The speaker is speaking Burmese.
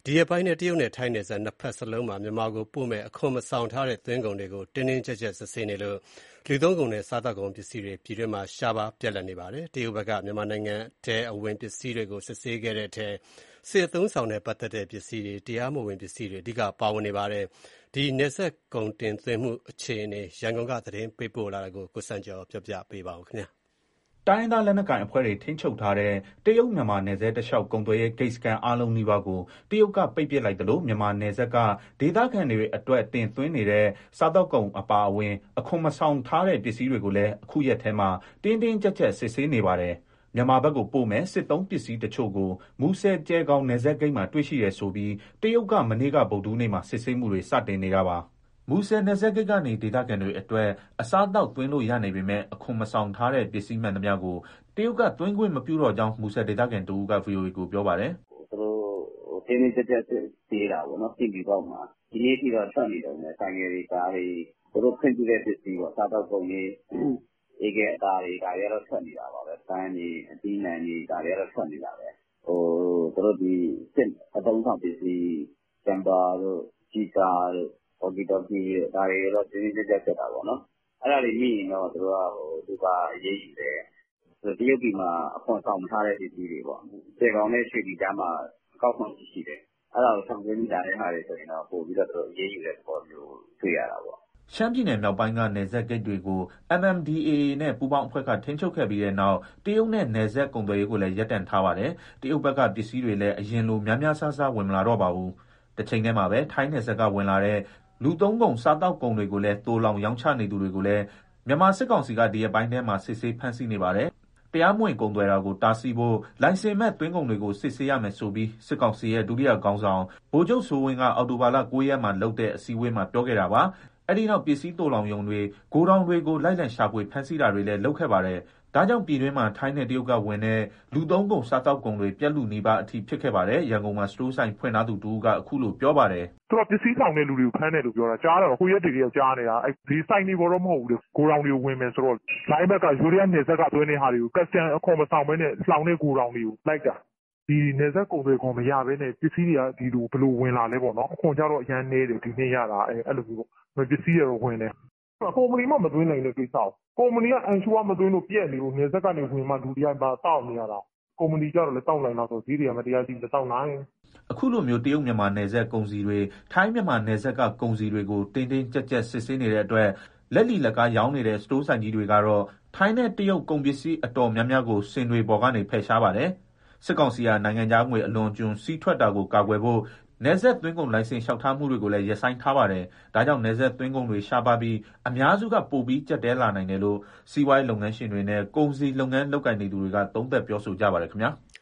ဒီရက်ပိုင်းထဲတရုတ်နဲ့ထိုင်းနယ်စပ်နှစ်ဘက်စလုံးမှာမြန်မာကိုပို့မယ့်အခွန်မဆောင်ထားတဲ့သွင်းကုန်တွေကိုတင်းတင်းကျပ်ကျပ်စစ်ဆေးနေလို့လူသုံးကုန်နဲ့စားသောက်ကုန်ပစ္စည်းတွေပြည်တွင်းမှာရှားပါးပြတ်လပ်နေပါတယ်။တရုတ်ဘက်ကမြန်မာနိုင်ငံထဲအဝင်ပစ္စည်းတွေကိုစစ်ဆေးခဲ့တဲ့အထဲစစ်အသုံးဆောင်နဲ့ပတ်သက်တဲ့ပစ္စည်းတွေတရားမဝင်ပစ္စည်းတွေအဓိကပါဝင်နေပါတယ်။ဒီနယ်စပ်ကုန်တင်သွင်းမှုအခြေအနေရန်ကုန်ကသတင်းပေးပို့လာတာကိုကိုစံကျော်ပြောပြပေးပါဦးခင်ဗျာ။တိုင်းရင်းသားလက်နက်ကိုင်အဖွဲ့တွေထိန်းချုပ်ထားတဲ့တရုတ်မြန်မာနယ်စပ်တလျှောက်ကုန်သွယ်ရေးဂိတ်စခန်းအားလုံးနီးပါးကိုတရုတ်ကပိတ်ပစ်လိုက်သလိုမြန်မာနယ်စပ်ကဒေသခံတွေအတွက်တင်သွင်းနေတဲ့စားသောက်ကုန်အပါအဝင်အခွန်မဆောင်ထားတဲ့ပစ္စည်းတွေကိုလည်းအခုရက်ထဲမှာတင်းတင်းကျပ်ကျပ်စစ်ဆေးနေပါတယ်။မြန်မာဘက်ကိုပို့မဲ့စစ်သုံးပစ္စည်းတချို့ကိုမူဆယ်ကျဲခေါင်နယ်စပ်ဂိတ်မှာတွေ့ရှိရဆိုပြီးတရုတ်ကမနေ့ကဗုဒ္ဓဟူးနေ့မှာစစ်ဆေးမှုတွေစတင်နေတာပါ။မူဆယ်နယ်စပ်ဂိတ်ကနေဒေသခံတွေအတွက်အစားအသောက်သွင်းလို့ရနေပေမဲ့အခွန်မဆောင်ထားတဲ့ပစ္စည်းမှန်သမျှကိုတရုတ်ကသွင်းခွင့်မပြုတော့ကြောင်းမူဆယ်ဒေသခံတဦးက VOA ကိုပြောပါတယ်။သူတို့တင်းတင်းကျပ်ကျပ်သေးတာပေါ့နော်။ပြည်ပြီးတော့မှဒီနေ့ထိတော့ထွက်နေတယ်နဲ့ဆိုင်ငယ်တွေကားတွေသူတို့ခွင့်ပြုတဲ့ပစ္စည်းပေါ့စားတော့ကုန်ကြီးအေးကအသားတွေဒါတွေကတော့ထွက်နေတာပါပဲ။ပန်းတွေအသီးနှံတွေဒါတွေကတော့ထွက်နေတာပဲ။သူတို့ဒီစစ်အသုံးဆောင်ပစ္စည်းတမ်ပါတို့ဂျီတာတို့ဟော်ကီတော်ကီဒါတွေတော့တင်းတင်းကျပ်ကျပ်ဖြစ်တာပေါ့နော်။အဲ့ဒါတွေမိရင်တော့သူတို့ကသူကအရေးယူတယ်။တရုတ်ပြည်မှာအခွန်ဆောင်မထားတဲ့ပစ္စည်းတွေပေါ့။ကျေကောင်နဲ့ရွှေပြည်ကြားမှာအကောက်ခွန်ရှိတယ်။အဲ့ဒါကိုဆောင်ကျဉ်းမိတာတဲ့ဟာတွေဆိုရင်တော့ပို့ပြီးတော့သူတို့အရေးယူတဲ့သဘောမျိုးတွေ့ရတာပေါ့။ရှမ်းပြည်နယ်မြောက်ပိုင်းကနယ်စပ်ဂိတ်တွေကို MNDAA နဲ့ပူးပေါင်းအဖွဲ့ကထိန်းချုပ်ခဲ့ပြီးတဲ့နောက်တရုတ်နဲ့နယ်စပ်ကုန်သွယ်ရေးကိုလည်းရပ်တန့်ထားပါတယ်။တရုတ်ဘက်ကပစ္စည်းတွေလည်းအရင်လိုများများဆဆဝင်မလာတော့ပါဘူး။တစ်ချိန်တည်းမှာပဲထိုင်းနယ်စပ်ကဝင်လာတဲ့လူသုံးကုန်စားသောက်ကုန်တွေကိုလည်းတိုးလောင်ရောင်းချနေသူတွေကိုလည်းမြန်မာစစ်ကောင်စီကဒီရက်ပိုင်းထဲမှာစစ်ဆေးဖမ်းဆီးနေပါတယ်။တရားမဝင်ကုန်သွယ်တာကိုတားဆီးဖို့လိုင်စင်မဲ့သွင်းကုန်တွေကိုစစ်ဆေးရမယ်ဆိုပြီးစစ်ကောင်စီရဲ့ဒုတိယခေါင်းဆောင်ဗိုလ်ချုပ်စိုးဝင်းကအောက်တိုဘာလ9ရက်မှာလုပ်တဲ့အစည်းအဝေးမှာပြောခဲ့တာပါ။အဲဒီနောက်ပစ္စည်းတိုးလောင်ရုံတွေဂိုဒေါင်တွေကိုလိုက်လံရှာဖွေဖမ်းဆီးတာတွေလည်းလုပ်ခဲ့ပါတယ်။ဒါကြောင့်ပြည်တွင်းမှာထိုင်းနဲ့တရုတ်ကဝင်တဲ့လူသုံးကုန်စားသောက်ကုန်တွေပြက်လူနီးပါးအထိဖြစ်ခဲ့ပါတယ်။ရန်ကုန်မှာစတိုးဆိုင်ဖွင့်ထားသူတူကအခုလိုပြောပါတယ်။သူကပစ္စည်းဆောင်တဲ့လူတွေကိုဖမ်းတယ်လို့ပြောတာကြားတော့ကိုရက်တွေကကြားနေတာဒီဆိုင်တွေဘောတော့မဟုတ်ဘူးလေဂိုဒေါင်တွေကိုဝင်မယ်ဆိုတော့လိုင်းဘက်ကယူရီးယားနယ်စပ်ကသွင်းတဲ့ဟာတွေကိုကတ်စတန်အခွန်မဆောင်ဘဲနဲ့လောင်တဲ့ဂိုဒေါင်တွေကိုလိုက်တာဒီနယ်စပ်ကုန်တွေခွန်မရဘဲနဲ့ပစ္စည်းတွေကဒီလိုဘယ်လိုဝင်လာလဲပေါ့နော်အခွန်ကြတော့အရန်နေတယ်ဒီနေ့ရတာအဲ့လိုမျိုးပေါ့ပစ္စည်းတွေတော့ဝင်တယ်ကုမ္ပဏီမှမသွင်းနိုင်တဲ့ကိစ္စကုမ္ပဏီကအန်ရှူကမသွင်းလို့ပြက်နေလို့နယ်စပ်ကနေဝင်မှလူတွေကပါတောက်နေရတာကုမ္ပဏီကြတော့လည်းတောက်နိုင်တော့ဆိုဈေးတွေကမတရားကြီးတောက်နိုင်အခုလိုမျိုးတရုတ်မြန်မာနယ်စပ်ကုန်စည်တွေထိုင်းမြန်မာနယ်စပ်ကကုန်စည်တွေကိုတင်းတင်းကြပ်ကြပ်စစ်ဆေးနေတဲ့အတွက်လက်လီလက်ကားရောင်းနေတဲ့စတိုးဆိုင်ကြီးတွေကတော့ထိုင်းနဲ့တရုတ်ကုန်ပစ္စည်းအတော်များများကိုစင်တွေပေါ်ကနေဖယ်ရှားပါတယ်စစ်ကောင်စီကနိုင်ငံခြားငွေအလွန်ကျွံစီးထွက်တာကိုကာကွယ်ဖို့နယ်စပ်သွင်းကုန်လိုင်စင်လျှောက်ထားမှုတွေကိုလည်းရပ်ဆိုင်းထားပါတယ်။ဒါကြောင့်နယ်စပ်သွင်းကုန်တွေရှားပါပြီးအများစုကပိုပြီးကျပ်တဲလာနိုင်တယ်လို့စီးပွားရေးလုပ်ငန်းရှင်တွေနဲ့ကုန်စည်လုပ်ငန်းလုပ်ကိုင်နေသူတွေကသုံးသပ်ပြောဆိုကြပါတယ်ခင်ဗျာ။